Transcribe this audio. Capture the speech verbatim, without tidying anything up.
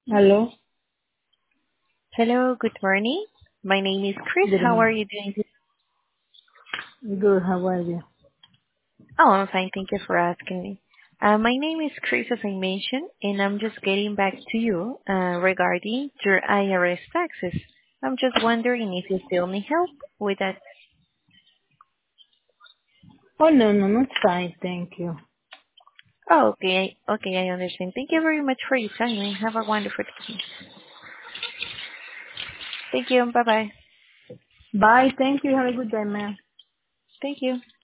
Hello. Hello, good morning. My name is Chris. Good How are morning. you doing today? Good. How are you? Oh, I'm fine. Thank you for asking me. Uh, my name is Chris, as I mentioned, and I'm just getting back to you uh, regarding your I R S taxes. I'm just wondering if you still need help with that. Oh no, no, not fine. Thank you. Oh, okay. Okay, I understand. Thank you very much for your time, and have a wonderful day. Thank you. Bye-bye. Bye. Thank you. Have a good day, man. Thank you.